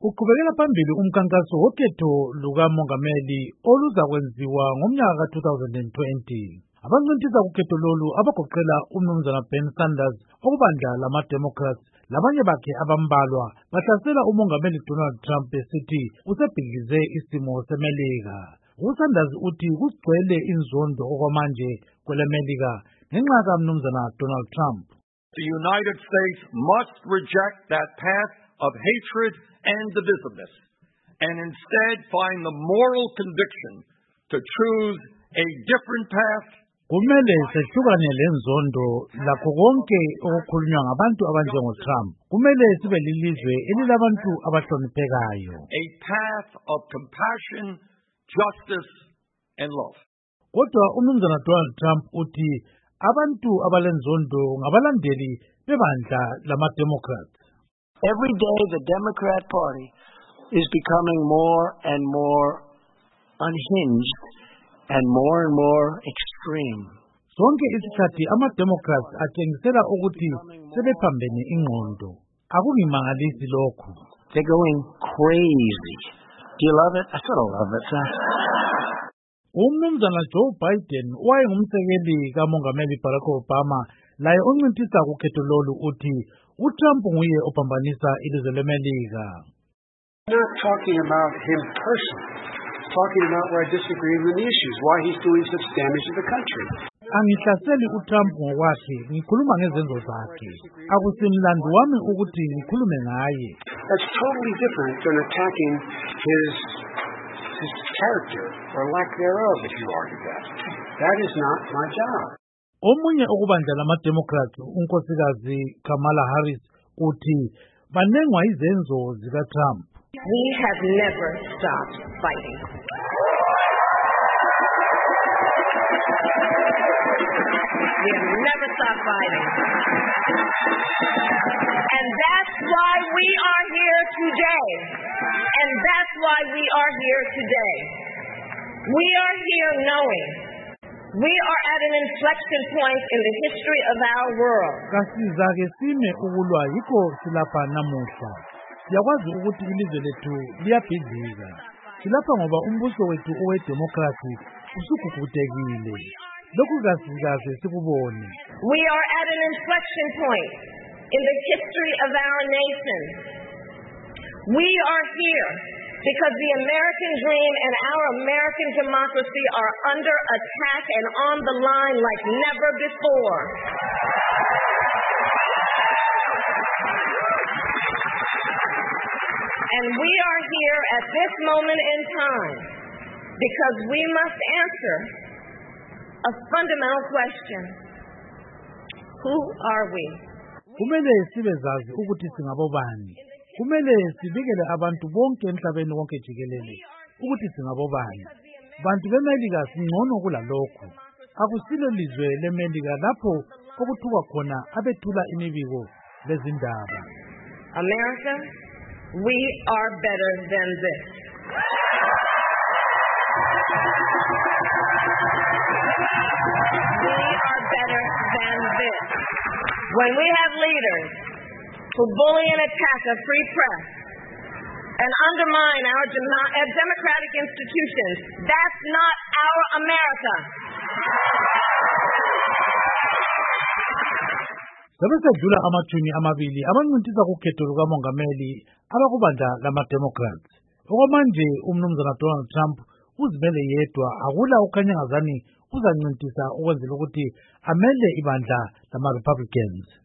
Uqhubekela phambili umkhankaso wokhetho lukamongameli oluzakwenziwa ngomnyaka ka-2020. Abancintisa kukhetho lolu abagoqela umnumzana Bernie Sanders okubandla lama-Democrats labanye bakhe abambalwa bahlasela umongameli Donald Trump besithi usebhidlize isimo seMelika. USanders uthi kugcwele inzondo okwamanje kweleMelika ngenxa kamnumzana Donald Trump. The United States must reject that path of hatred and divisiveness and instead find the moral conviction to choose a different path. Kumele sehlukane lenzondo lakho konke okukhulunywa ngabantu abanjengoTrump. Kumele sibe lilizwe elilabantu abahloniphekayo. A path of compassion, justice and love. Kodwa umnumzana Donald Trump uthi abantu abalenzondo ngabalandeli bebandla lama-Democrats. Every day the Democrat Party is becoming more and more unhinged and more extreme. Sonke isikhathi ama-Democrats atshengisela ukuthi sebephambene ingqondo. Akungimangalisi lokhu. They're going crazy. Do you love it? I sort of love it. Umnumzana Joe Biden wayengumsekeli kamongameli Barack Obama laye oncintisa kukhetho lolu uthi uTrump nguye ophambanisa ilizwe leMelika. Not talking about him personally, talking about where I disagree with the issues, why he's doing such damage to the country. Angihlaseli uTrump ngokwakhe, ngikhuluma ngezenzo zakhe. Akusimlando wami ukuthi ngikhulume ngaye. That's totally different than attacking his character or lack thereof, if you argue that. That is not my job. Omunye okubandla lama-Democrats unkosikazi Kamala Harris uthi banengwa izenzo zikaTrump. We have never stopped fighting. We have never stopped fighting. And that's why we are here today. And that's why we are here today. We are here knowing we are at an inflection point in the history of our world. Kasizake sime ukulwa yikho silapha namuhla. Siyakwazi ukuthi ilizwe lethu liyabhidlika. Silapha ngoba umbuso wethu owedemokhrasi usugugutekile. Lokhu kasizake sikubone. We are at an inflection point in the history of our nation. We are here because the American dream and our American democracy are under attack and on the line like never before. And we are here at this moment in time because we must answer a fundamental question. Who are we? Kumele sibezazi ukuthi singabobani. Kumele sibikele abantu bonke emhlabeni wonke jikelele ukuthi singabobani. Bantu beMelika singcono kulalokho. Akusilo lizwe leMelika lapho okuthukwa khona abethula imibiko lezindaba. America, we are better than this. We are better than this. When we have leaders who bully and attack a free press and undermine our democratic institutions, that's not our America. Sebesedlula amathumi amabili abancintisa kukhetho lukamongameli abakubandla lama-Democrats. Okwamanje umnumzana Donald Trump uzimele yedwa, akula ukhanyangazani uzancintisa ukwenzela ukuthi amele ibandla lama-Republicans.